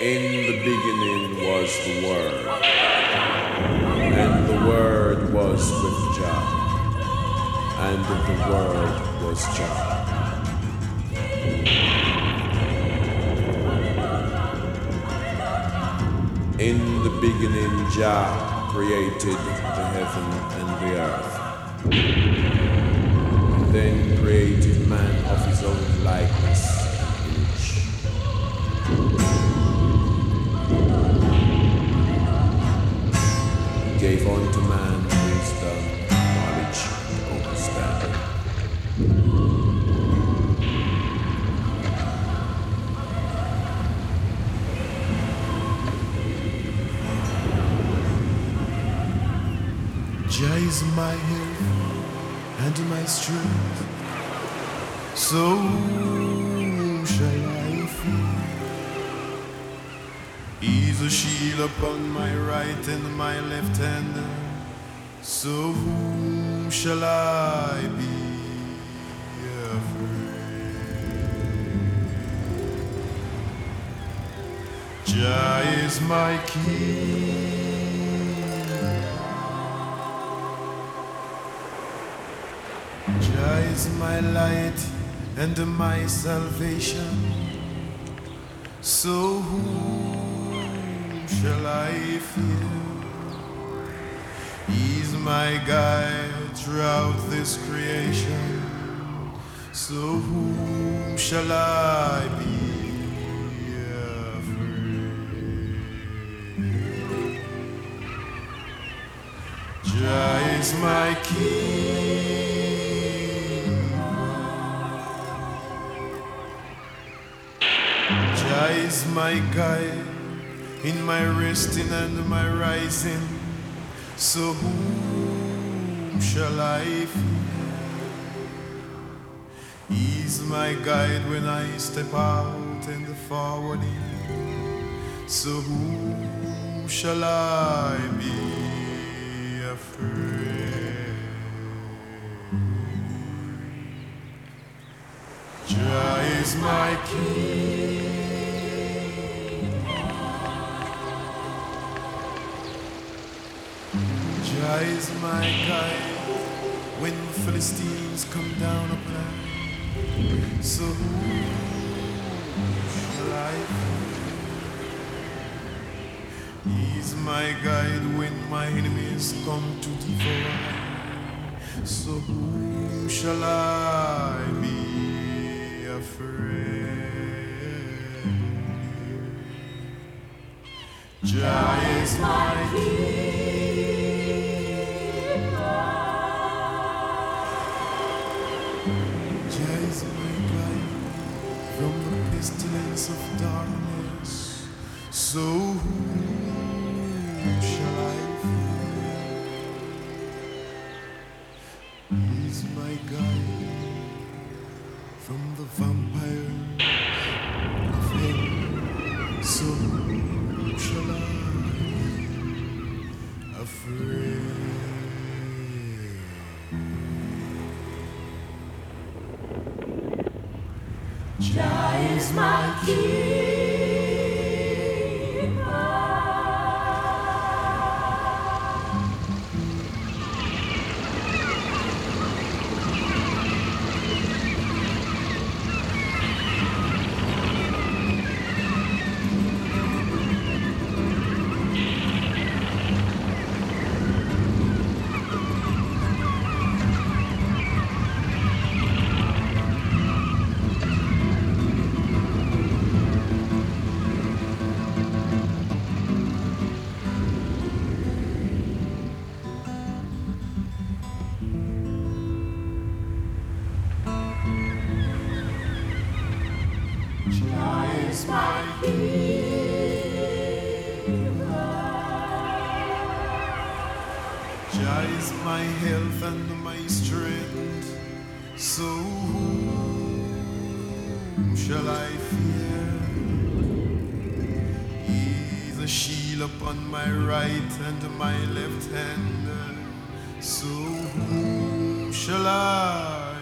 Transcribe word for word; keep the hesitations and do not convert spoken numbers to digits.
In the beginning was the Word, and the Word was with Jah, and the Word was Jah. In the beginning Jah created the heaven and the earth. Then created man of his own likeness and image. He gave unto man wisdom, knowledge, and understanding. Jah is my help and my strength, so whom shall I fear? He's a shield upon my right and my left hand, so whom shall I be afraid? Jah is my king. Jah is my light and my salvation, so whom shall I fear? He's my guide throughout this creation, so whom shall I be afraid? Jah is my king. Jah is my guide in my resting and my rising, so whom shall I fear? He's my guide when I step out and forward in, so whom shall I be afraid? Jah is my king. Jah is my guide when the Philistines come down upon me, so whom shall I fear? He's my guide when my enemies come to devour me, so whom shall I be afraid? Jah is my king. Jah is my guide from the pestilence of darkness, so whom shall I fear? He's my guide from the vampire of hell, so whom shall I be afraid? Jah is my keeper. Jah is my keeper. Jah is my health and my strength, so whom shall I fear? He's a shield upon my right and my left hand, so whom shall I